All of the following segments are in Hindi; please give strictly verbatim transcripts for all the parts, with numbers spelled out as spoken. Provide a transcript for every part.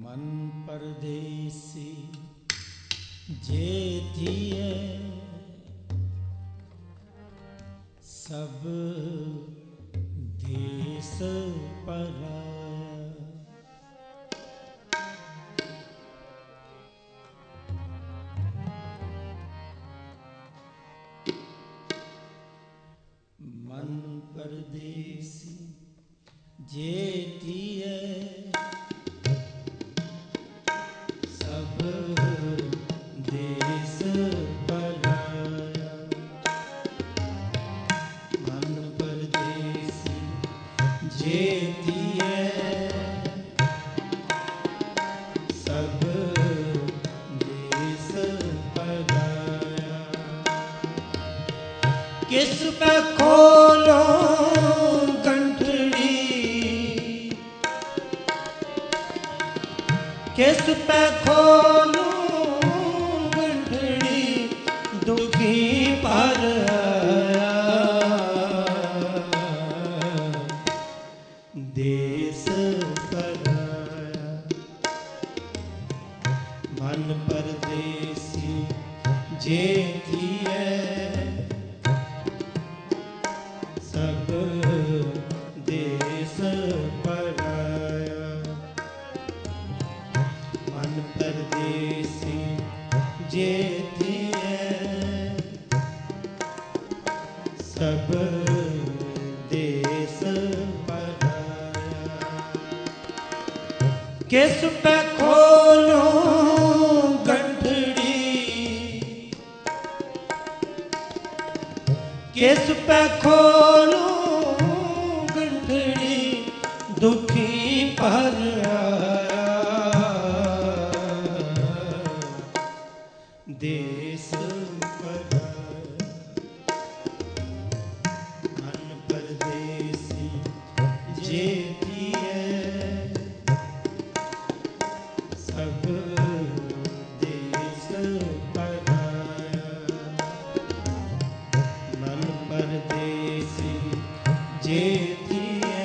मन परदेसी जे थिए सब देश पराया। मन परदेसी जे थिए सब देश पराया। मन परदेसी जे थिए सब देश पराया। किस पे खोलो गंठड़ी, किस पे खोलो गंठड़ी, दुखी पर आया देश पराया। मन परदेसी जे थिए सब देश पराया। मन परदेसी जे थिए सब देश पराया। किस पे खोलो गंठड़ी, किस पे खोलो गंठड़ी, दुखी पर आया देश पराया। मन परदेसी जे थिए सब देश पराया। मन परदेसी जे थिए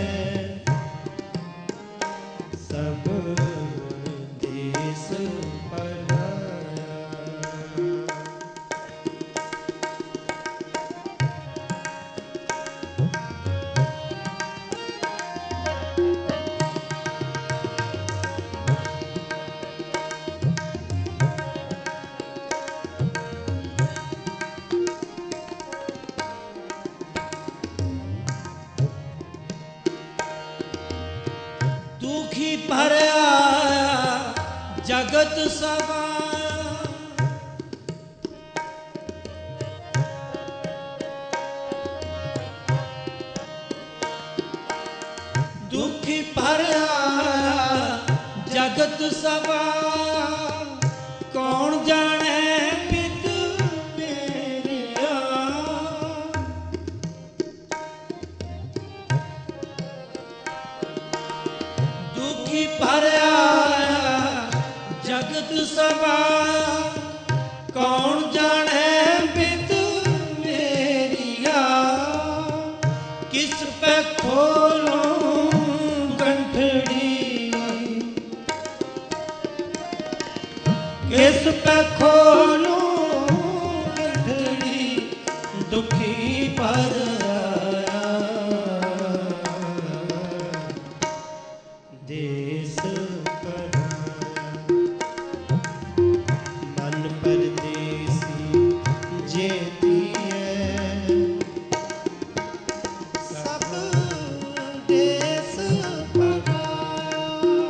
सब देश पराया। दुखी पर आया जगत सवाया। दुखी पर आया जगत सवाया। कौन जाने पित मेरिया, दुखी पर आया जगत सवाया। कौन जाने पित मेरिया, किस पे खोलो गंठड़ी, किस पे खोलो गंठड़ी, दुखी पर आया देश पराया। मन परदेसी जे थिए सब देश पराया।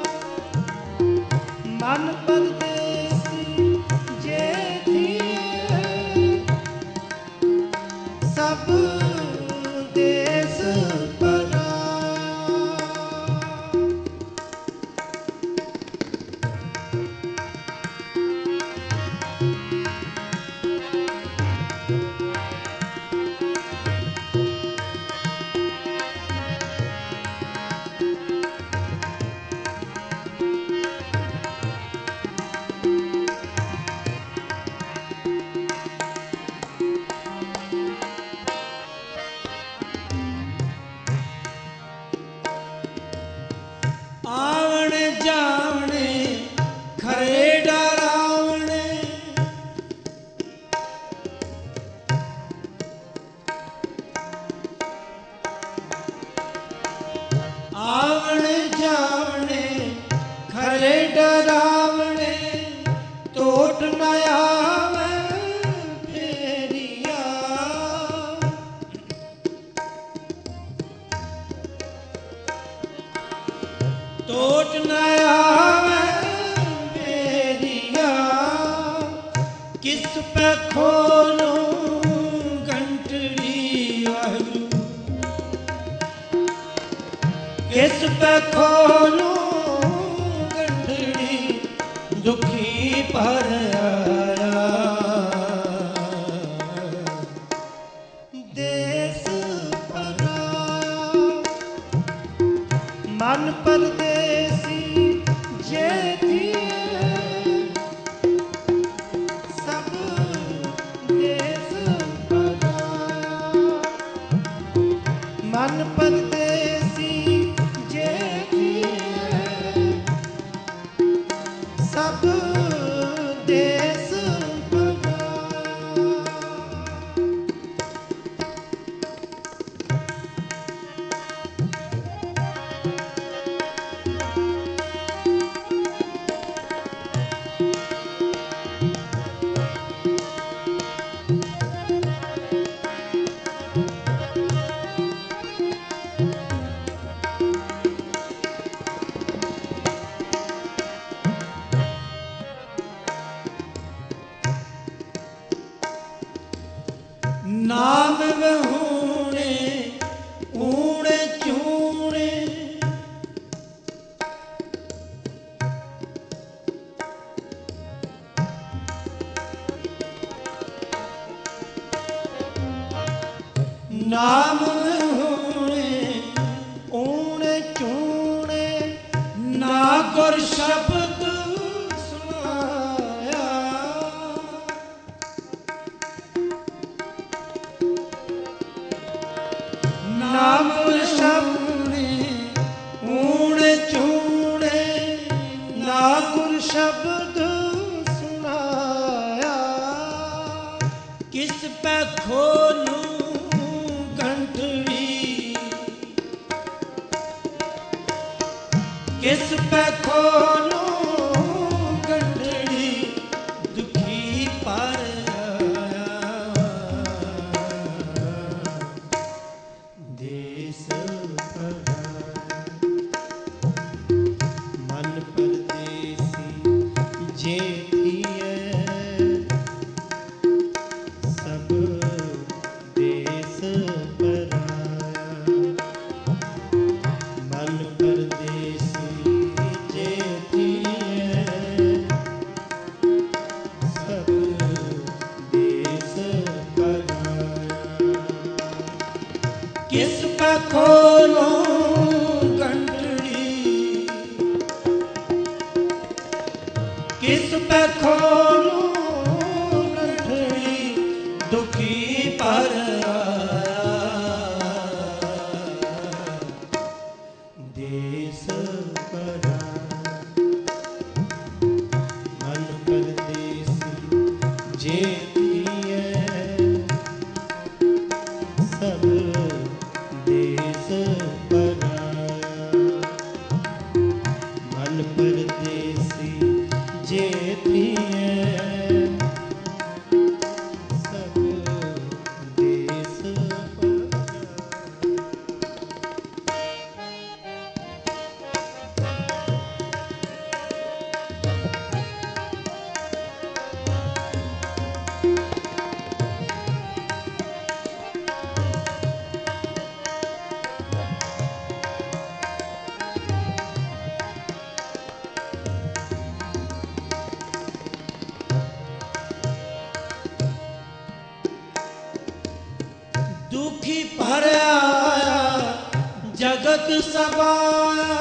मन परदेसी जे थिए सब देश पराया। दुखी पर आया देश पराया मन परदेसी जे थिए सब देश पराया मन परदेसी जे थिए सब देश नाम वहूणे ऊणे चूणे नाम वहूणे ऊणे चूणे ना गुर शब्द सुनाया नाम शब्द ऊणे चूणे ना गुर शब्द सुनाया किस पे खोलूं गंठड़ी किस पे खोलूं गंठड़ी दुखी पर देश मन परदेसी जे थिए सब देश पराया मन परदेसी जे थिए सब देश पराया किस पे खोलूं गंठड़ी किस पे खोलूं गंठड़ी दुखी पर आया देश पराया मन परदेसी जे थिए सब देश पराया मन परदेसी जे थिए सब देश पराया दुखी पर आया जगत सबाया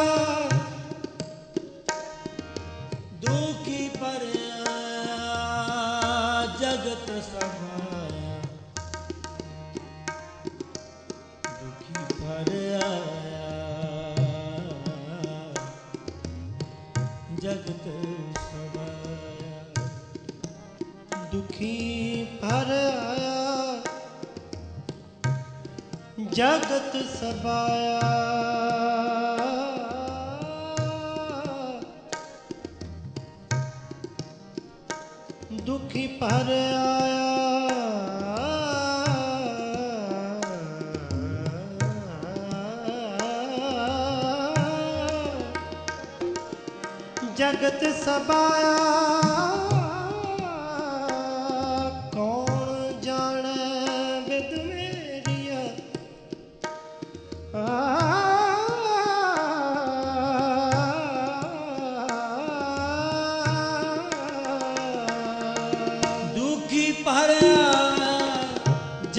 दुखी पर आया जगत सबाया दुखी पर आया जगत सबाया दुखी पर आया जगत सबाया दुखी पर आया जगत सबाया कौन जाने विद मेरिया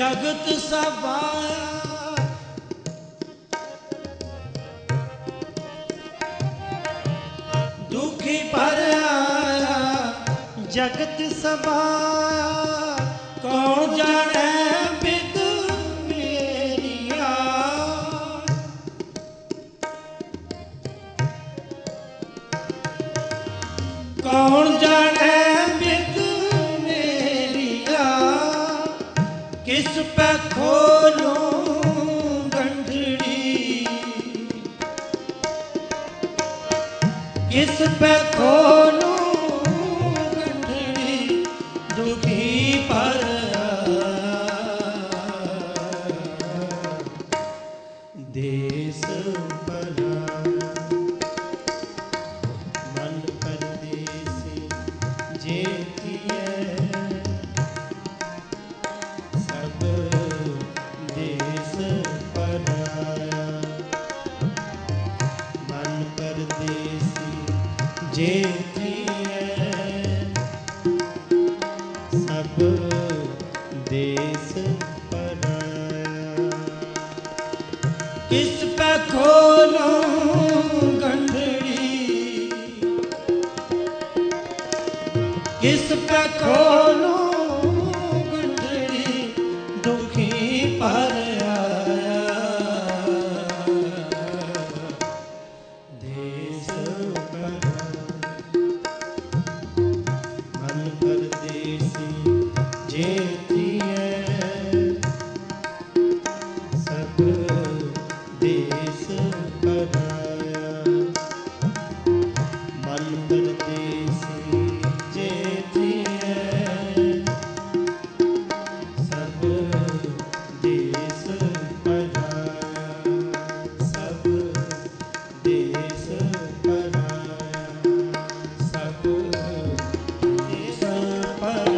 जगत सबाया दुखी पर आया जगत सबाया कौन जाने बिद मेरिया कौन जाने बिद मेरिया किस पे खोलूं गंढड़ी किस पे खोलूं गंढड़ी दुखी पर देश पर मन परदेसी जेतिए सब देश पर मन परदेसी जेतिए सब देश पर किस पे खोलूं गंढड़ी किस पे खोलूं गंढड़ी दुखी पर आया देश पर मन परदेसी जेतिए सब देश पर मन परदेसी जेतिए सब देश पर सब देश पर सब देश पर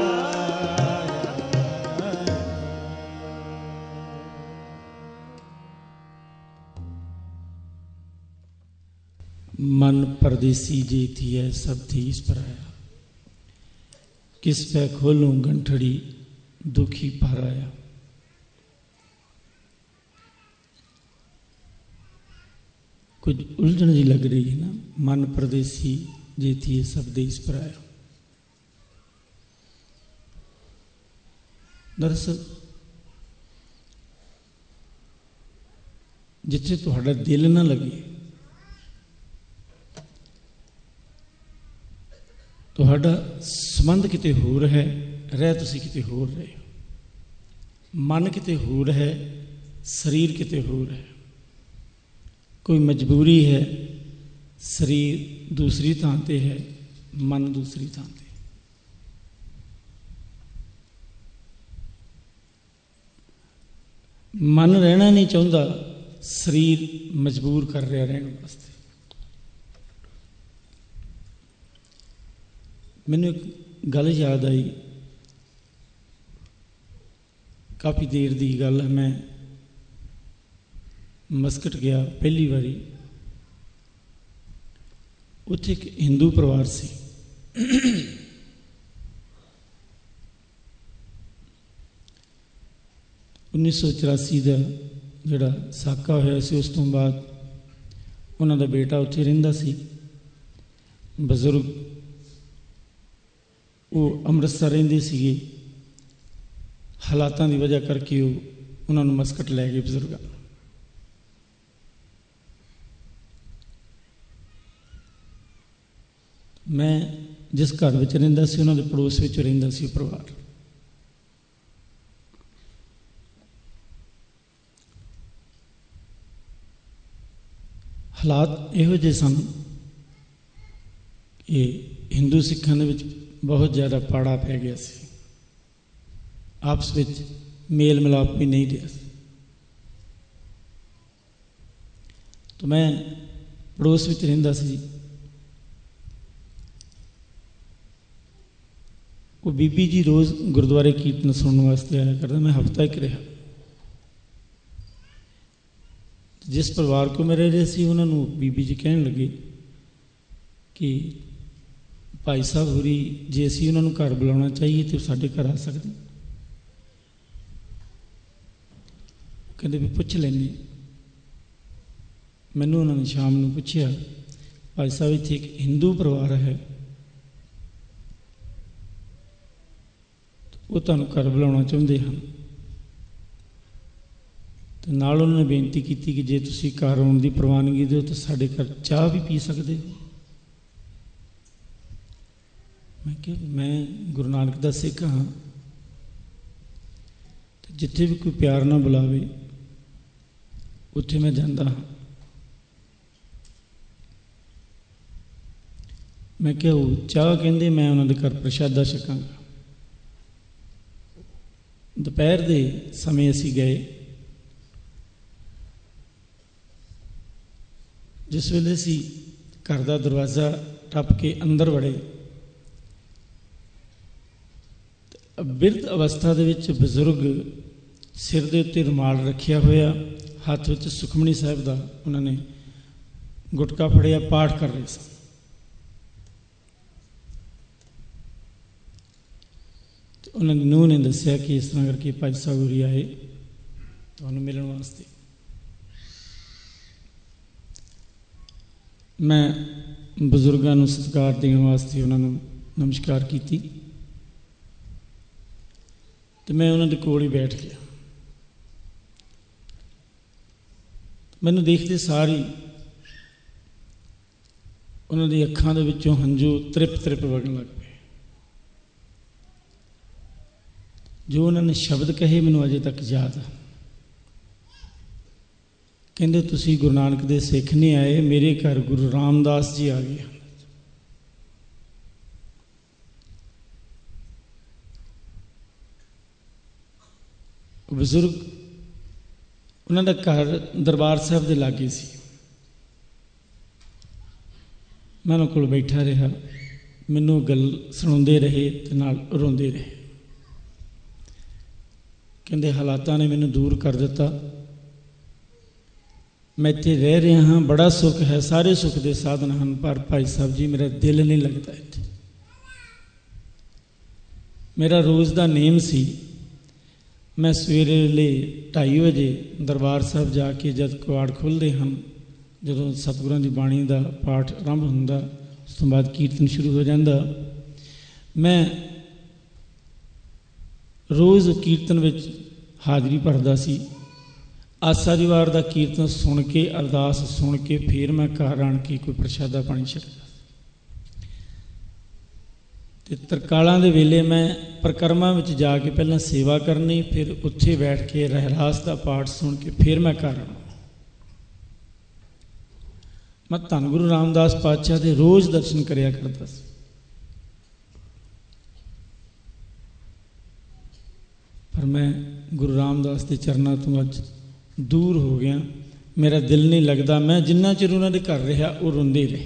मन परदेसी जेती है सब देश पर आया किस पे खोलूं गंठड़ी दुखी पर आया। कुछ उलझन जी लग रही है ना, मन परदेसी जेती है सब देश पर आया। दरअसल जिथे तुहाडा दिल ना लगे तुहाडा संबंध किते होर है, रह तुसी किते होर रहे हो, मन किते होर है, शरीर किते होर है, कोई मजबूरी है, शरीर दूसरी थां ते है, मन दूसरी थां ते। मन रहना नहीं चाहता, शरीर मजबूर कर रहा रहने वास्ते। मैनू एक गल याद आई, काफ़ी देर की गल है, मैं मस्कट गया पहली बारी, उत्थे एक हिंदू परिवार सी। उन्नीस सौ चौरासी का जोड़ा साका होया सी, उस तो बाद उन्हों का बेटा उत्थे रहिंदा सी, बजुर्ग वो अमृतसर रहिंदे सीगे। हालातां की वजह करके वो उन्होंने मस्कट लै गए बजुर्ग। मैं जिस घर में रहिंदा सी उन्होंने पड़ोस में रहिंदा सी परिवार। हालात इहो जे सन कि हिंदू सिखां दे विच बहुत ज़्यादा पाड़ा पै गया सी, आपस में मेल मिलाप भी नहीं रहा। तो मैं पड़ोस में रहिंदा सी, वो बीबी जी रोज़ गुरुद्वारे कीर्तन सुनने वास्ते आया करता। मैं हफ्ता एक रहा। जिस परिवार को मैं रह रहा सी उन्होंने बीबी जी कहने लगे कि भाई साहब होरी जे असी उन्होंने घर बुलाना चाहिए तो साढ़े घर आ सकते। कहते भी पुछ लैने। मैनू उन्होंने शाम को पूछा, भाई साहब इत्थे एक हिंदू परिवार है, वो तुहानूं घर बुलाउणा चाहुंदे हन, तो नाल उन्होंने बेनती की कि जे तुसीं घर आउण दी प्रवानगी दिओ तो साडे घर चाह भी पी सकदे हो। मैं क्या मैं गुरु नानक दा सिख हाँ, तो जिथे भी कोई प्यार ना बुलावे उत्थे मैं जांदा हाँ। मैं क्या वो चाह कहंदे, मैं उन्होंने घर प्रशादा छकांगा। दोपहर दे समय असी गए, जिस वेले असी घर का दरवाज़ा टप के अंदर वड़े, बिरध अवस्था दे विच बजुर्ग सिर दे उत्ते रुमाल रखिया होया, हाथ विच सुखमनी साहिब दा उन्होंने गुटका फड़िया, पाठ कर रहे सन। उन्होंने नूह ने दसिया कि इस तरह करके भाई साहब होरी आए तुहानूं मिलण वास्ते। मैं बजुर्गों को सत्कार देने वास्ते उन्होंने नमस्कार की, तो मैं उन्होंने कोल ही बैठ गया। मैनू देखते सारी उन्होंने अखां दे विचों हंझू त्रिप त्रिप वगन लग पे। जो उन्होंने शब्द कहे मैनू अजे तक याद है। कहते तुसी गुरु नानक दे सिख नहीं आए, मेरे घर गुरु रामदास जी आ गए। बजुर्ग उन्होंने घर दरबार साहब के लागे सी। मैं उन्होंने कोल बैठा रहा, मैनू गल सुनाते रहे ते नाल रोंदे रहे। कहते हालातां ने मैनू दूर कर दिता, मैं इत्थे रह रहा हाँ, बड़ा सुख है, सारे सुख के साधन हैं, पर भाई साहब जी मेरा दिल नहीं लगता इत्थे। मेरा रोज़ का नेम सी, मैं सवेरे वेले ढाई बजे दरबार साहब जाके जब कवाड़ खुलते हैं, जो सतगुरां की बाणी का पाठ आरंभ होंदा, उस तो बाद कीर्तन शुरू हो जाता, मैं रोज़ कीर्तन विच हाज़री भरदा सी। आसा दी वार दा कीर्तन सुन के, अरदास सुन के फिर मैं घर आण के कोई प्रशादा पानी छकदा। ते तरकालां दे वेले मैं परिक्रमा विच जाके पहलां सेवा करनी, फिर उत्थे बैठ के रहरास का पाठ सुन के फिर मैं घर आना। मैं धन गुरु रामदास पातशाह के रोज़ दर्शन करया करता सी। पर मैं गुरु रामदास के चरणों तो अज दूर हो गया, मेरा दिल नहीं लगता। मैं जिन्ना चिर उन्होंने घर रहा वो रोंदे रहे।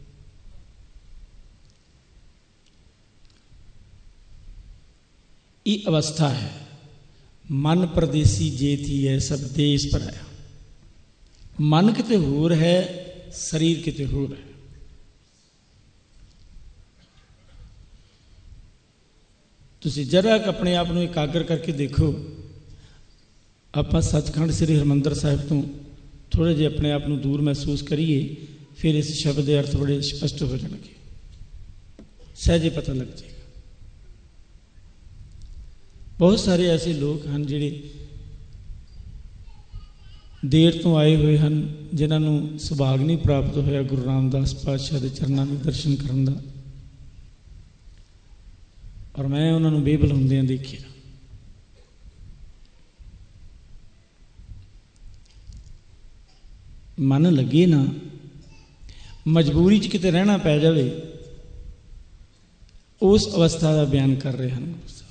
ये अवस्था है, मन परदेसी जे थी है सब देश पर आया। मन किते होर है, शरीर किते होर है। तुसी जरा अपने आप को एकाग्र करके देखो। आप सचखंड श्री हरमंदर साहिब तो थोड़े जे अपने आप को दूर महसूस करिए, फिर इस शब्द के अर्थ बड़े स्पष्ट हो जाएंगे, सहजे पता लग जाएगा। बहुत सारे ऐसे लोग हैं जिहड़े देर तो आए हुए हैं, जिन्होंने सुभाग नहीं प्राप्त होया गुरु रामदास पातशाह के चरणों में दर्शन करने का, और मैं उन्होंने बेबलाउंदियां देखिया। मन लगे ना, मजबूरी च किते रहना पै जाए, उस अवस्था का बयान कर रहे हैं।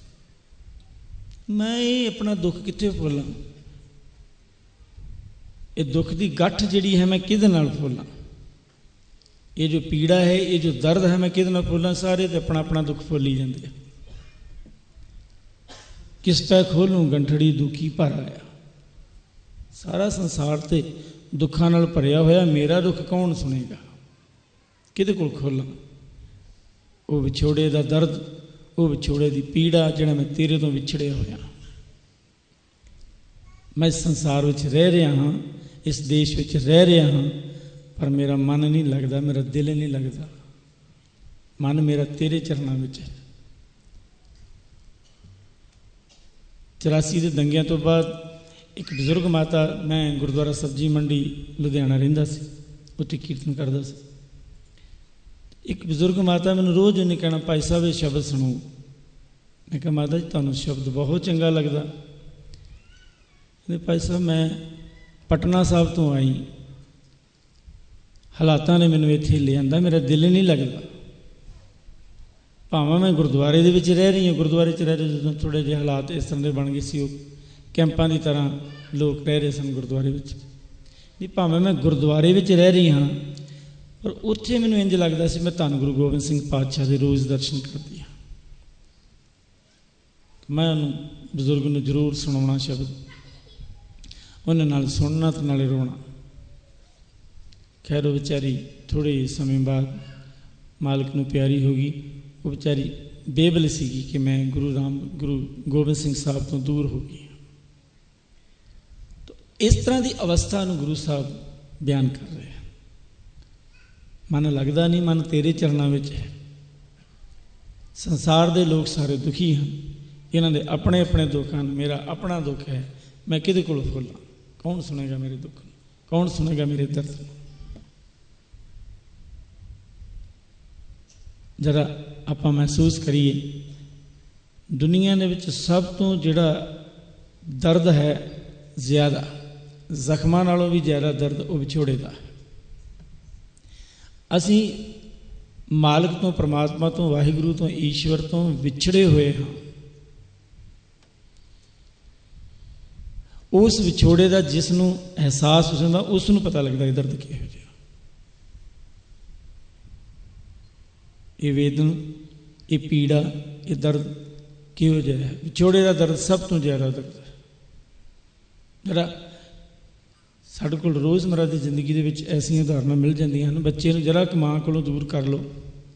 मैं ये अपना दुख कितने फुला, ये दुख की गठ जिहड़ी है मैं किहदे नाल फुला, ये जो पीड़ा है, ये जो दर्द है मैं किहदे नाल फुला। सारे तो अपना अपना दुख फुल ही जाते। किस पै खोलूं गंठड़ी दुखी भर आया। सारा संसार तो दुखों नाल भरिया होया, मेरा दुख कौन सुनेगा, किहदे कोल खोलां। वो विछोड़े का दर्द, वो विछोड़े की पीड़ा, जिहड़ा मैं तेरे तो विछड़िया होया। मैं इस संसार में रह रहा हाँ, इस देश में रह रहा हाँ, पर मेरा मन नहीं लगता, मेरा दिल नहीं लगता। मन मेरा तेरे चरणों में है। चौरासी के दंगियां तो बाद एक बजुर्ग माता, मैं गुरुद्वारा सब्जी मंडी लुधियाना रहिंदा सी, उत्थे कीर्तन करदा सी। एक बजुर्ग माता मैनूं रोज़ उन्हें कहना, भाई साहब ये शब्द सुनो। मैं कहा माता जी तुहानूं शब्द बहुत चंगा लगदा। कहंदे भाई साहब मैं पटना साहब तो आई, हालातां ने मैनूं इत्थे लिआंदा, मेरा दिल नहीं लगता। भावें मैं गुरुद्वारे दे विच रह रही हूँ, गुरुद्वारे च रह रहे जो थोड़े जे हालात इस तरह के बन गए सी, कैंपां की तरह लोग रह रहे सन गुरुद्वारे विच। नहीं भावें मैं गुरुद्वारे विच रह रही हाँ, पर उत्थे मैनूं इंज लगदा सी मैं धन गुरु गोबिंद सिंह पातशाह दे रोज़ दर्शन करदी हाँ। मैं उन्होंने बजुर्ग नूं जरूर सुनाउणा शब्द, उन्हां नाल सुनना ते नाले रोना। खैर वो बेचारी थोड़े समय बाद मालिक नूं प्यारी हो गई। वो बेचारी बेबल सीगी कि मैं गुरु राम गुरु गोबिंद सिंह साहब तो दूर हो गई। तो इस तरह की अवस्था नूं गुरु साहब बयान कर रहे हैं। मन लगता नहीं, मन तेरे चरणों में है। संसार के लोग सारे दुखी हैं, इन्हां दे अपने अपने दुख हैं, मेरा अपना दुख है। मैं किहदे कोल फुल्लां? कौन सुनेगा मेरे दुख? कौन सुनेगा मेरे दर्द? जरा आपां महसूस करिए, दुनिया दे विच सब तो जिहड़ा दर्द है ज़्यादा, जख्मां नालों भी ज़्यादा दर्द वो विछोड़े दा है। असीं मालिक तो, परमात्मा तो, वाहिगुरू तो, ईश्वर तो विछड़े हुए हाँ। उस विछोड़े का जिसनों एहसास हो जाता, उसनों पता लगता है दर्द किहो जिहा। ये वेदन, ये पीड़ा, ये दर्द किहो जिहा है। विछोड़े का दर्द सब तो ज़्यादा दर्द है। जरा साडे कोल रोज़मर्रा की जिंदगी दे विच ऐसियां उदाहरणां मिल जांदियां हन। बच्चे नूं जरा कि माँ कोलों दूर कर लो,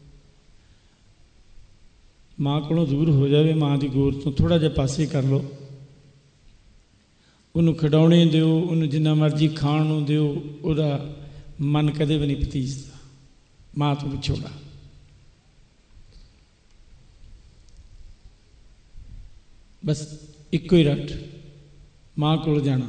माँ कोलों दूर हो जाए, माँ की गोर तो थोड़ा जिहा पासे कर लो, उन्होंने खिडौने दिओ, उन्होंने जिन्ना मर्जी खाण नूं दिओ, उहदा मन कदे भी नहीं भतीजदा। माँ तो विछोड़ा। बस इक्को ही रट, माँ कोल जाना।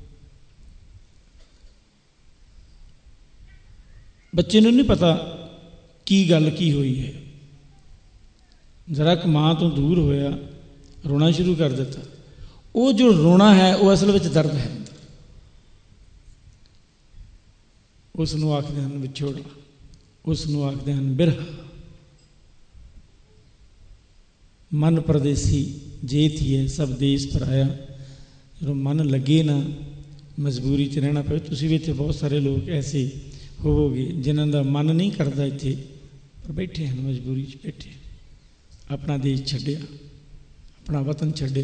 बच्चे नूं नहीं पता की गल की हुई है। जरा क माँ तो दूर होया, रोना शुरू कर दिता। वो जो रोना है वो असल में दर्द है। उसनूं आखदे हन विछोड़ा, उसनूं आखदे हन बिरहा। मन परदेसी जे थी सब देश पर आया। जो मन लगे ना, मजबूरी च रहना पे। तुसीं भी इत्थे बहुत सारे लोग ऐसे होवोगे जिन्हां दा मन नहीं करता इत्थे, पर बैठे हैं मजबूरी च बैठे। अपना देश छड्डिया, अपना वतन छड्डिया,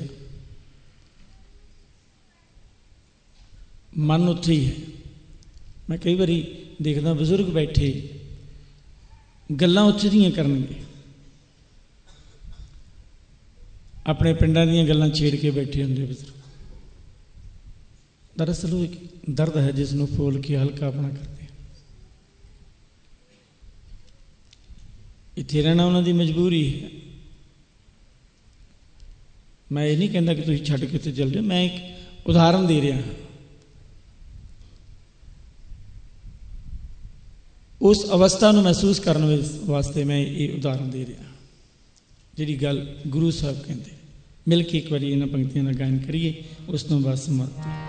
मन उत्थे ही है। मैं कई बारी देखदा बजुर्ग बैठे गल्लां उत्थे दियां करनगे, अपने पिंडां दीयां गल्लां छेड़ के बैठे होंदे बजुर्ग। दरअसल वो एक दर्द है जिसनों फूल के हल्का अपना करते। इत्थे रहना उन्होंने मजबूरी है। मैं ये नहीं कहता कि तुम छड्ड के उत्थे चल जाओ, मैं एक उदाहरण दे रहा हाँ। उस अवस्था को महसूस करने वास्ते मैं ये उदाहरण दे रहा। जिहड़ी गल गुरु साहब कहते, मिल के एक बार इन्हां पंक्तियों का गायन करिए, उस तो बाद समाप्त।